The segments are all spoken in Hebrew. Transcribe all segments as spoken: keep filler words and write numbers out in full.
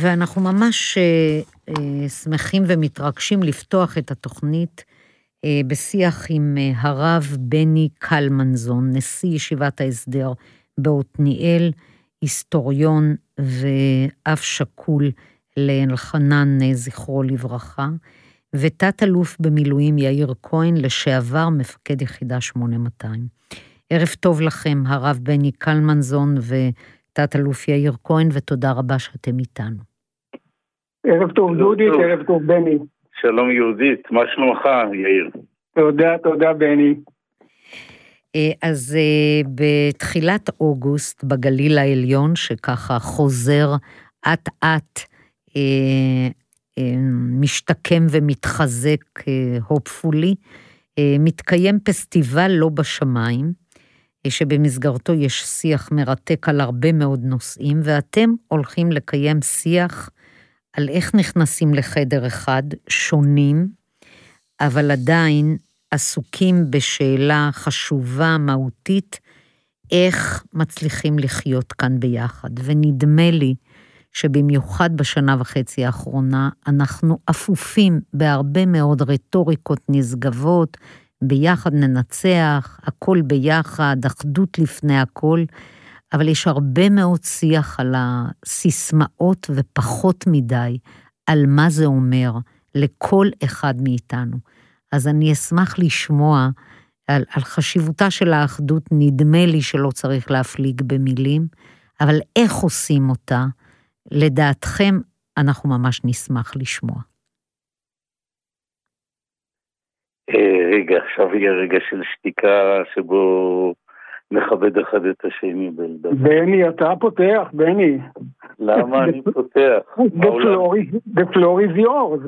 ואנחנו ממש uh, uh, שמחים ומתרגשים לפתוח את התוכנית uh, בשיח עם uh, הרב בני קלמנזון, נשיא ישיבת ההסדר בעתניאל, היסטוריון ואב שכול לאלחנן זכרו לברכה, ותת אלוף במילואים יאיר כהן, לשעבר מפקד יחידה שמונה מאתיים. ערב טוב לכם, הרב בני קלמנזון ותת אלוף יאיר כהן, ותודה רבה שאתם איתנו. ערב טוב דודית, ערב טוב בני. שלום יהודית, מה שלומך יאיר? תודה, תודה בני. אז בתחילת אוגוסט בגליל העליון, שככה חוזר עט עט, משתקם ומתחזק הופפולי, מתקיים פסטיבל לא בשמיים, שבמסגרתו יש שיח מרתק על הרבה מאוד נושאים, ואתם הולכים לקיים שיח על איך נכנסים לחדר אחד, שונים, אבל עדיין עסוקים בשאלה חשובה, מהותית, איך מצליחים לחיות כאן ביחד. ונדמה לי שבמיוחד בשנה וחצי האחרונה, אנחנו אפופים בהרבה מאוד רטוריקות נשגבות, ביחד ננצח, הכל ביחד, אחדות לפני הכל, אבל יש הרבה מאוד שיח על הסיסמאות ופחות מדי, על מה זה אומר לכל אחד מאיתנו. אז אני אשמח לשמוע על, על חשיבותה של האחדות, נדמה לי שלא צריך להפליג במילים, אבל איך עושים אותה, לדעתכם אנחנו ממש נשמח לשמוע. רגע, עכשיו יהיה רגע של שתיקה שבו מכבד אחד את השני. בני, אתה פותח, בני. למה אני פותח? The floor is yours.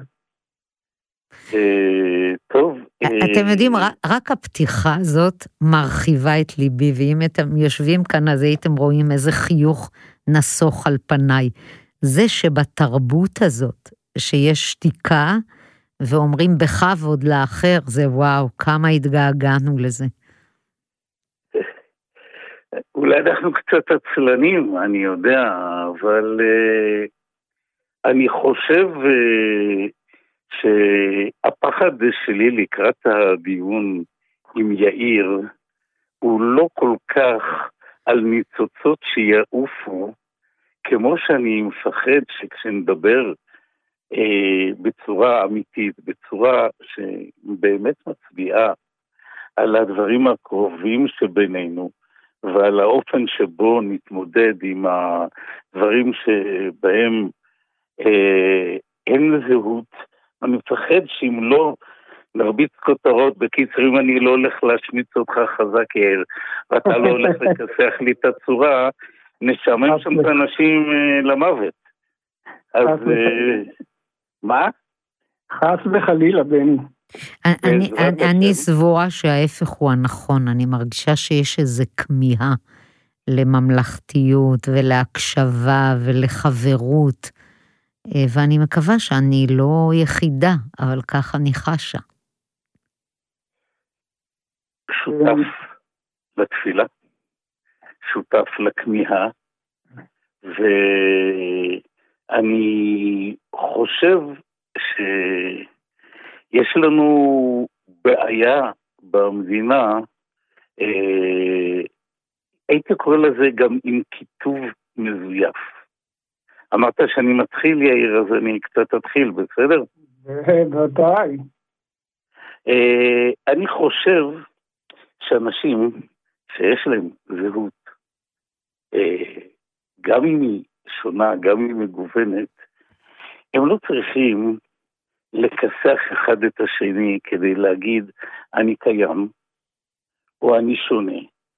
טוב. אתם יודעים, רק הפתיחה הזאת מרחיבה את ליבי, ואם אתם יושבים כאן אז הייתם רואים איזה חיוך נסוך על פניי. זה שבתרבות הזאת, שיש שתיקה, ואומרים בכבוד לאחר, זה וואו, כמה התגעגענו לזה. אולי אנחנו קצת עצלנים, אני יודע, אבל uh, אני חושב uh, שהפחד שלי לקראת הדיון עם יאיר, הוא לא כל כך על ניצוצות שיעופו, כמו שאני מפחד שכשנדבר בצורה אמיתית, בצורה שבאמת מצביעה על הדברים הקרובים שבינינו, ועל האופן שבו נתמודד עם הדברים שבהם אה, אין זהות. אני מפחד שאם לא נרביץ כותרות, בקיצור, אם אני לא הולך להשמיץ אותך חזק יאיר, ואתה לא הולך לכסח לי את הצורה, נשמם שם את האנשים אה, למוות. אז... אה, מה? חס וחלילה, בני. אני, אני, אני סבורה שההפך הוא הנכון, אני מרגישה שיש איזו כמיהה לממלכתיות ולהקשבה ולחברות, ואני מקווה שאני לא יחידה, אבל כך אני חשה. שותף לתפילה, שותף לכמיהה, ואני חושב שיש לנו בעיה במדינה, אה, הייתי קורא לזה גם עם כיתוב מזויף. אמרת שאני מתחיל יאיר, אז אני קצת אתחיל, בסדר? בוודאי. אה, אני חושב שאנשים שיש להם זהות, אה, גם אם היא שונה, גם אם היא מגוונת, הם לא צריכים לכסח אחד את השני כדי להגיד אני קיים או אני שונה.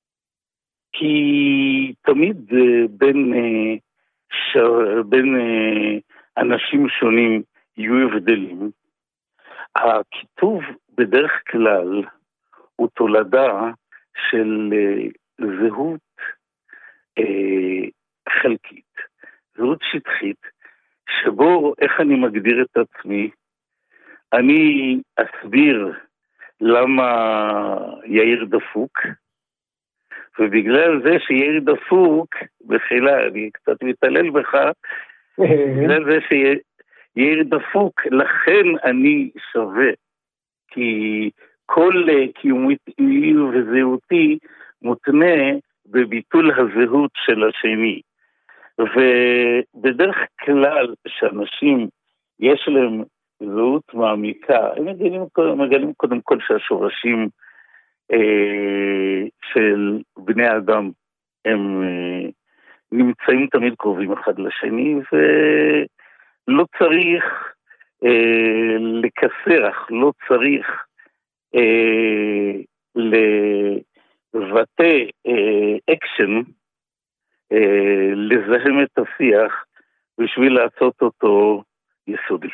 כי תמיד בין, ש... בין אנשים שונים יהיו הבדלים. הכיתוב בדרך כלל הוא תולדה של זהות חלקית, זהות שטחית, שבו איך אני מגדיר את עצמי, אני אסביר למה יאיר דפוק, ובגלל זה שיאיר דפוק, בחילה, אני קצת מתעלל בך, בגלל זה שיאיר דפוק, לכן אני שווה, כי כל קיומי וזהותי מותנה בביטול הזהות של השני. ובדרך כלל שאנשים יש להם זהות מעמיקה, הם מגלים, מגלים קודם כל שהשורשים אה, של בני האדם הם אה, נמצאים תמיד קרובים אחד לשני, ולא צריך אה, לקסח, לא צריך אה, לבטא אה, אקשן, אה, לזהם את השיח בשביל לעשות אותו יסודי.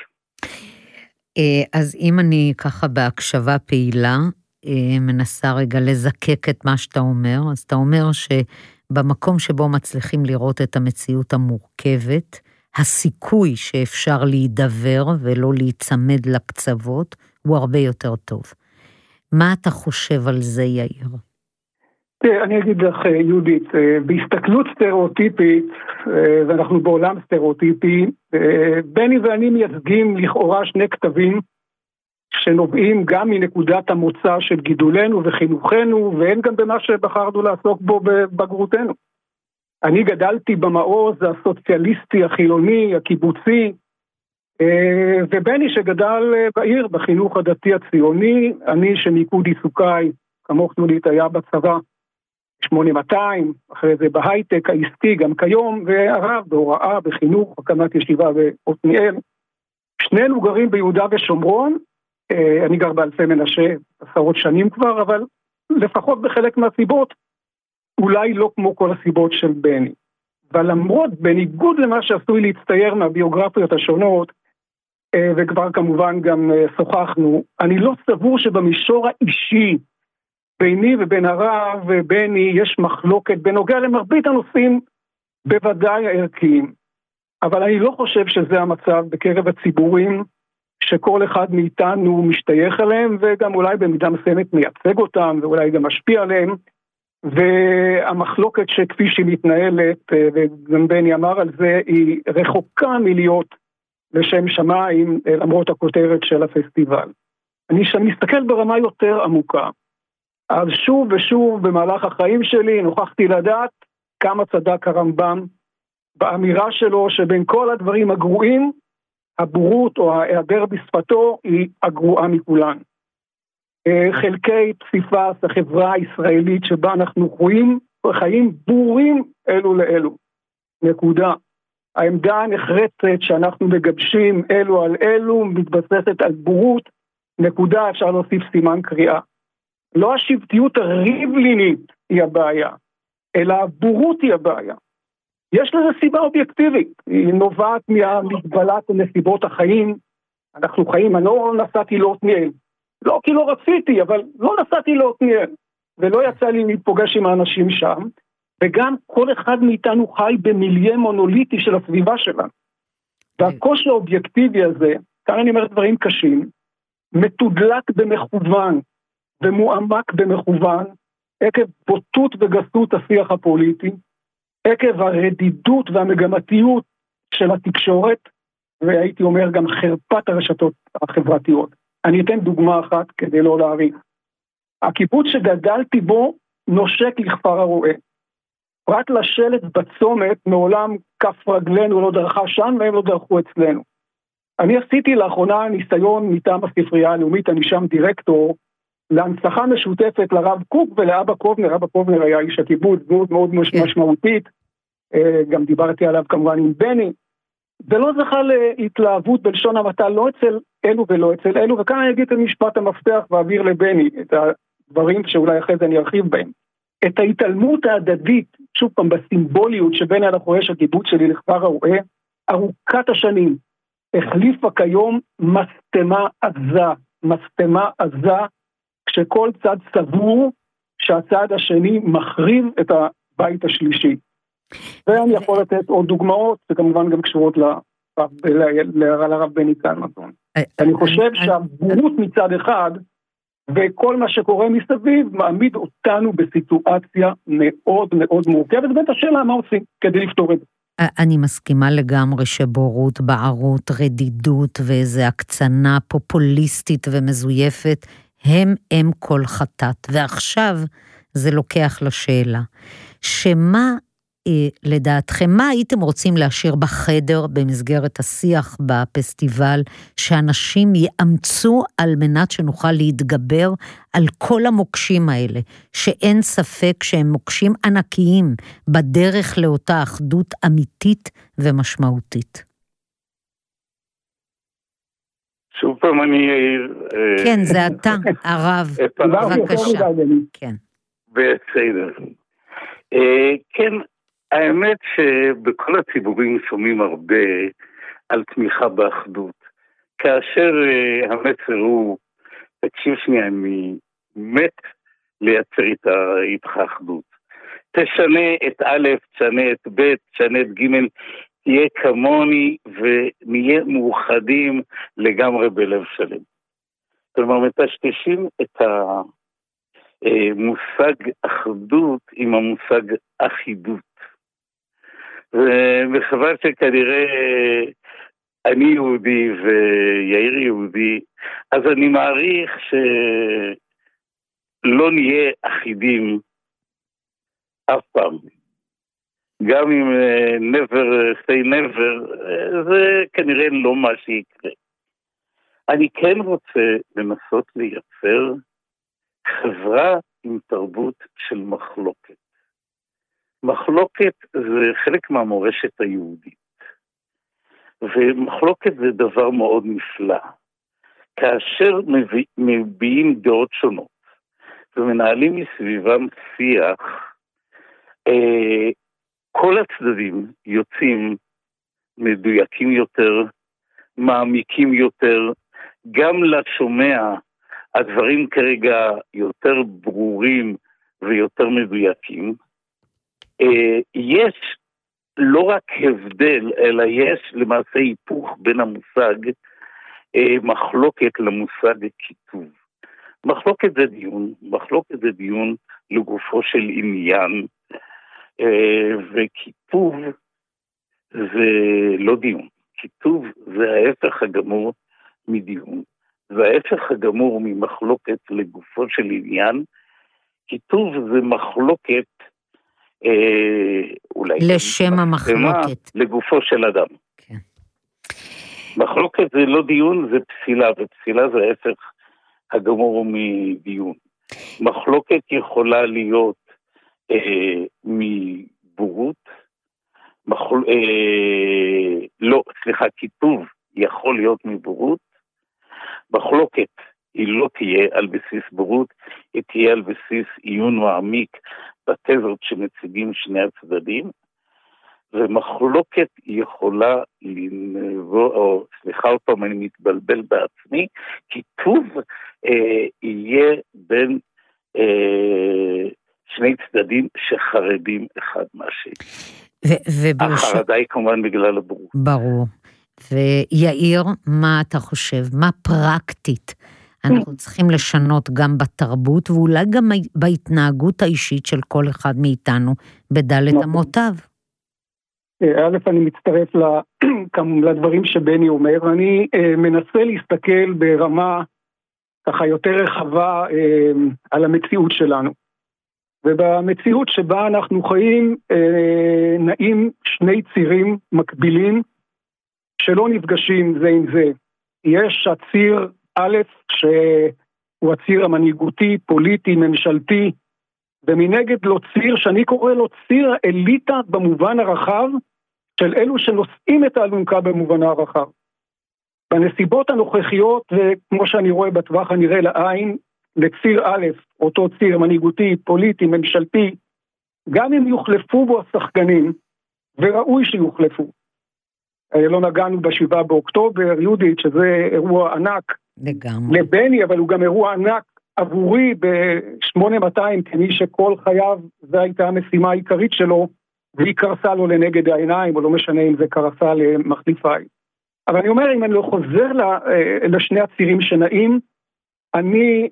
אז אם אני ככה בהקשבה פעילה, מנסה רגע לזקק את מה שאתה אומר, אז אתה אומר שבמקום שבו מצליחים לראות את המציאות המורכבת, הסיכוי שאפשר להידבר ולא להיצמד לקצוות, הוא הרבה יותר טוב. מה אתה חושב על זה, יאיר? אני אגיד לך, יהודית, בהסתכלות סטריאוטיפית, ואנחנו בעולם סטריאוטיפי, בני ואני מייצגים לכאורה שני כתבים, שנובעים גם מנקודת המוצא של גידולנו וחינוכנו, ואין גם במה שבחרנו לעסוק בו בבגרותנו. אני גדלתי במעוז הסוציאליסטי, החילוני, הקיבוצי, ובני שגדל בעיר, בחינוך הדתי הציוני, אני שמיקוד עיסוקיי, כמוך יהודית, היה בצבא שמונה מאתיים, אחרי זה בהייטק העסקי גם כיום, והרב בהוראה, בחינוך, הקמת ישיבה בעתניאל. שנינו גרים ביהודה ושומרון, אני גר באלפי מנשה עשרות שנים כבר, אבל לפחות בחלק מהסיבות, אולי לא כמו כל הסיבות של בני. אבל למרות, בניגוד למה שעשוי להצטייר מהביוגרפיות השונות, וכבר כמובן גם שוחחנו, אני לא סבור שבמישור האישי, ביני ובין הרב ובני יש מחלוקת בנוגע למרבית הנושאים בוודאי הערכיים. אבל אני לא חושב שזה המצב בקרב הציבורים שכל אחד מאיתנו משתייך עליהם, וגם אולי במידה מסוימת מייצג אותם, ואולי גם משפיע עליהם, והמחלוקת שכפי שהיא מתנהלת, וגם בני אמר על זה, היא רחוקה מלהיות לשם שמיים, למרות הכותרת של הפסטיבל. אני מסתכל ברמה יותר עמוקה, אז שוב ושוב במהלך החיים שלי נוכחתי לדעת כמה צדק הרמב"ם באמירה שלו שבין כל הדברים הגרועים, הבורות או ההיעדר בשפתו היא הגרועה מכולן. חלקי פסיפס החברה הישראלית שבה אנחנו חיים, חיים בורים אלו לאלו. נקודה. העמדה הנחרצת שאנחנו מגבשים אלו על אלו מתבססת על בורות, נקודה, אפשר להוסיף סימן קריאה. לא השבטיות הריבלינית היא הבעיה, אלא הבורות היא הבעיה. יש לזה סיבה אובייקטיבית, היא נובעת מהמגבלת נסיבות החיים. אנחנו חיים, אני לא נסעתי לעתניאל, לא כי לא רציתי, אבל לא נסעתי לעתניאל, ולא יצא לי להתפוגש עם האנשים שם, וגם כל אחד מאיתנו חי במיליה מונוליטי של הסביבה שלנו. והקושי האובייקטיבי הזה, כאן אני אומר דברים קשים, מתודלק במכוון, ומועמק במכוון, עקב בוטות וגסות השיח הפוליטי, עקב הרדידות והמגמתיות של התקשורת, והייתי אומר גם חרפת הרשתות החברתיות. אני אתן דוגמה אחת כדי לא להאריך. הקיבוץ שגדלתי בו נושק לכפר הרועה. פרט לשלט בצומת, מעולם כף רגלנו לא דרכה שם, והם לא דרכו אצלנו. אני עשיתי לאחרונה ניסיון מטעם הספרייה הלאומית, אני שם דירקטור, להנצחה משותפת לרב קוק ולאבא קובנר. אבא קובנר היה איש הקיבוץ, דמות מאוד משמעותית, גם דיברתי עליו כמובן עם בני, ולא זכה להתלהבות בלשון המעטה, לא אצל אלו ולא אצל אלו, וכאן אני אגיד את משפט המפתח ואעביר לבני את הדברים שאולי אחרי זה אני ארחיב בהם. את ההתעלמות ההדדית, שוב פעם בסימבוליות שבין הלכויש הקיבוץ שלי לכפר הרועה, ארוכת השנים, החליפה כיום מסתמה עזה, מסתמה עזה, כשכל צד סבור שהצד השני מחריב את הבית השלישי. ואני יכול לתת עוד דוגמאות, וכמובן גם קשורות לרב בני קלמנזון. אני חושב שהבורות מצד אחד, וכל מה שקורה מסביב, מעמיד אותנו בסיטואציה מאוד מאוד מורכבת, ואת השאלה מה עושים כדי לפתור את זה. אני מסכימה לגמרי שבורות, בערות, רדידות ואיזו הקצנה פופוליסטית ומזויפת, הם הם כל חטאת. ועכשיו זה לוקח לשאלה, שמה לדעתכם, מה הייתם רוצים להשאיר בחדר במסגרת השיח בפסטיבל, שאנשים יאמצו על מנת שנוכל להתגבר על כל המוקשים האלה, שאין ספק שהם מוקשים ענקיים בדרך לאותה אחדות אמיתית ומשמעותית? שוב פעם אני... כן, זה אתה, הרב, בבקשה. כן. בסדר. כן, האמת שבכל הציבורים שומעים הרבה על תמיכה באחדות. כאשר uh, המסר הוא, תקשיב שנייה, אני מת לייצר איתך אחדות. תשנה את א', תשנה את ב', תשנה את ג', תהיה כמוני ונהיה מאוחדים לגמרי בלב שלם. כלומר, מטשטשים את המושג אחדות עם המושג אחידות. וחבל שכנראה אני יהודי ויאיר יהודי, אז אני מעריך שלא נהיה אחידים אף פעם. גם אם never say never, זה כנראה לא מה שיקרה. אני כן רוצה לנסות לייצר חברה עם תרבות של מחלוקת. מחלוקת זה חלק מהמורשת היהודית, ומחלוקת זה דבר מאוד נפלא. כאשר מביא, מביאים דעות שונות, ומנהלים מסביבם שיח, אה, כל הצדדים יוצאים מדויקים יותר, מעמיקים יותר, גם לשומע הדברים כרגע יותר ברורים ויותר מדויקים. יש לא רק הבדל, אלא יש למעשה היפוך בין המושג מחלוקת למושג כיתוב. מחלוקת זה דיון, מחלוקת זה דיון לגופו של עניין, וכיתוב זה לא דיון. כיתוב זה ההפך הגמור מדיון, וההפך הגמור ממחלוקת לגופו של עניין. כיתוב זה מחלוקת אה, אולי לשם המחלוקת לגופו של אדם. כן. מחלוקת זה לא דיון, זה פסילה, ופסילה זה ההפך הגמור מדיון. מחלוקת יכולה להיות אה, מבורות, מחל... אה, לא, סליחה, כיתוב יכול להיות מבורות, מחלוקת היא לא תהיה על בסיס בורות, היא תהיה על בסיס עיון מעמיק בתזות שמציגים שני הצדדים, ומחלוקת יכולה לנבוא, או סליחה עוד פעם אני מתבלבל בעצמי, כיתוב אה, יהיה בין אה, שני צדדים שחרדים אחד מהשני. החרדה היא כמובן בגלל הבורות. ברור. ויאיר, מה אתה חושב? מה פרקטית אנחנו צריכים לשנות גם בתרבות, ואולי גם בהתנהגות האישית של כל אחד מאיתנו בדלת אמותיו? א', אני מצטרף לדברים שבני אומר, אני מנסה להסתכל ברמה ככה יותר רחבה על המציאות שלנו. ובמציאות שבה אנחנו חיים נעים שני צירים מקבילים שלא נפגשים זה עם זה. יש הציר א', שהוא הציר המנהיגותי, פוליטי, ממשלתי, ומנגד לו ציר שאני קורא לו ציר אליטה במובן הרחב, של אלו שנושאים את האלונקה במובן הרחב. בנסיבות הנוכחיות, וכמו שאני רואה בטווח הנראה לעין, לציר א', אותו ציר מנהיגותי, פוליטי, ממשלתי, גם אם יוחלפו בו השחקנים, וראוי שיוחלפו. לא נגענו בשבעה באוקטובר, יהודית, שזה אירוע ענק, לגמרי. לבני, אבל הוא גם אירוע ענק עבורי ב-שמונה מאתיים, כמי שכל חייו, זו הייתה המשימה העיקרית שלו, והיא קרסה לו לנגד העיניים, או לא משנה אם זה קרסה למחליפיי. אבל אני אומר, אם אני לא חוזר לשני הצירים שנעים, אני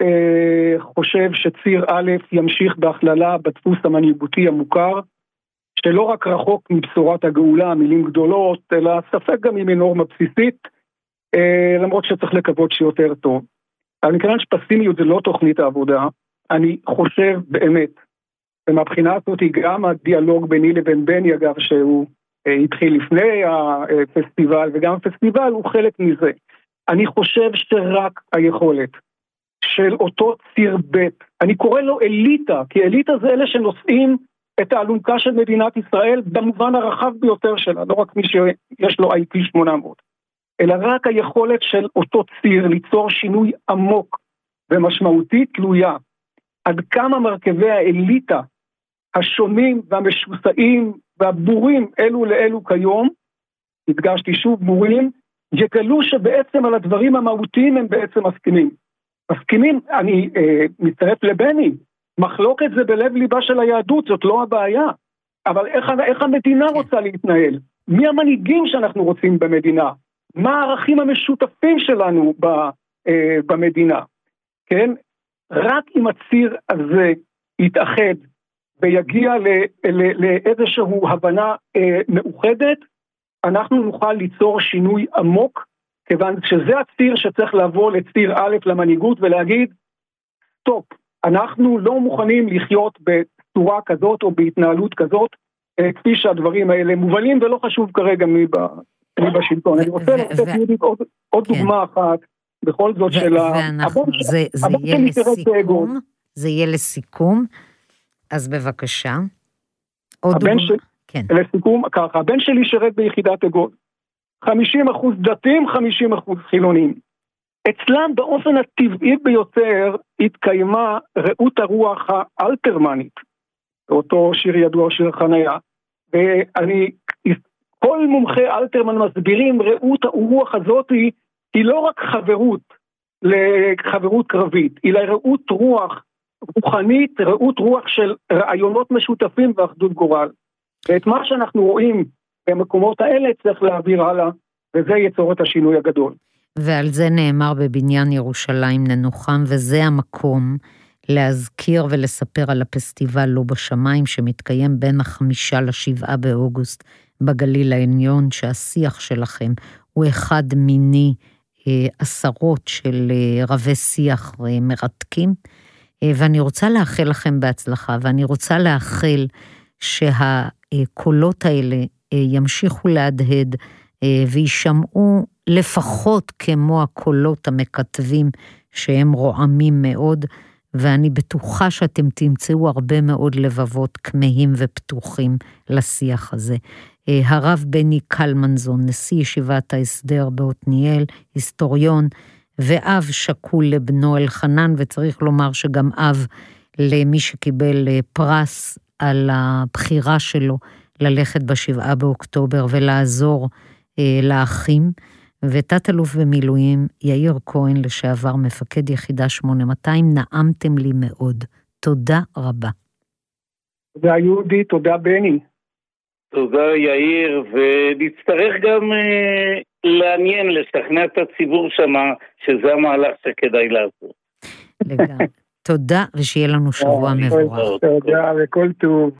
אה, חושב שציר א' ימשיך בהכללה בדפוס המנהיגותי המוכר, שלא רק רחוק מבשורת הגאולה, מילים גדולות, אלא ספק גם עם נורמה בסיסית, למרות שצריך לקוות שיותר טוב. אבל מכיוון שפסימיות זה לא תוכנית העבודה, אני חושב באמת, ומהבחינה הזאת גם הדיאלוג ביני לבין בני, אגב, שהוא התחיל לפני הפסטיבל, וגם הפסטיבל הוא חלק מזה. אני חושב שרק היכולת של אותו ציר ב', אני קורא לו אליטה, כי אליטה זה אלה שנושאים את האלונקה של מדינת ישראל במובן הרחב ביותר שלה, לא רק מי שיש לו איי פי שמונה מאות, אלא רק היכולת של אותו ציר ליצור שינוי עמוק ומשמעותי תלויה עד כמה מרכיבי האליטה השונים והמשוסעים והבורים אלו לאלו כיום, הדגשתי שוב בורים, יגלו שבעצם על הדברים המהותיים הם בעצם מסכימים. מסכימים, אני אה, מצטרף לבני, מחלוקת זה בלב ליבה של היהדות, זאת לא הבעיה. אבל איך, איך המדינה רוצה להתנהל? מי המנהיגים שאנחנו רוצים במדינה? מה הערכים המשותפים שלנו ב, אה, במדינה? כן? רק אם הציר הזה יתאחד ויגיע לאיזשהו הבנה אה, מאוחדת, אנחנו נוכל ליצור שינוי עמוק, כיוון שזה הציר שצריך לעבור לציר א' למנהיגות ולהגיד, סטופ, אנחנו לא מוכנים לחיות בצורה כזאת או בהתנהלות כזאת, אה, כפי שהדברים האלה מובנים, ולא חשוב כרגע מי, ב, מי בשלטון. אני רוצה לתת יהודית עוד, עוד כן. דוגמה אחת, בכל זאת של ה... ואנחנו, זה, זה יהיה לסיכום, זה יהיה לסיכום, אז בבקשה. עוד דוגמה. ש... כן. לסיכום, ככה, הבן שלי שרת ביחידת אגוז, חמישים אחוז דתיים, חמישים אחוז חילונים. אצלם באופן הטבעי ביותר התקיימה ראות הרוח האלתרמנית, אותו שיר ידוע, שיר חניה, ואני, כל מומחי אלתרמן מסבירים ראות הרוח הזאת היא, היא לא רק חברות, לחברות קרבית, אלא ראות רוח רוחנית, ראות רוח של רעיונות משותפים ואחדות גורל. ואת מה שאנחנו רואים במקומות האלה צריך להעביר הלאה, וזה ייצור את השינוי הגדול. ועל זה נאמר בבניין ירושלים ננוחם, וזה המקום להזכיר ולספר על הפסטיבל לא בשמיים, שמתקיים בין החמישה לשבעה באוגוסט בגליל העליון, שהשיח שלכם הוא אחד מיני אה, עשרות של אה, רבי שיח אה, מרתקים, אה, ואני רוצה לאחל לכם בהצלחה, ואני רוצה לאחל שהקולות האלה אה, ימשיכו להדהד, אה, וישמעו לפחות כמו הקולות המכתבים שהם רועמים מאוד, ואני בטוחה שאתם תמצאו הרבה מאוד לבבות כמהים ופתוחים לשיח הזה. הרב בני קלמנזון, נשיא ישיבת ההסדר בעתניאל, היסטוריון, ואב שקול לבנו אלחנן, וצריך לומר שגם אב למי שקיבל פרס על הבחירה שלו ללכת בשבעה באוקטובר ולעזור לאחים, ותת אלוף במילואים יאיר כהן לשעבר מפקד יחידה שמונה מאתיים, נעמתם לי מאוד. תודה רבה. תודה יהודי, תודה בני. תודה יאיר, ונצטרך גם אה, לעניין, לשכנע את הציבור שמה, שזה המהלך שכדאי לעשות. לגמרי. תודה, ושיהיה לנו שבוע מבורך. תודה וכל טוב.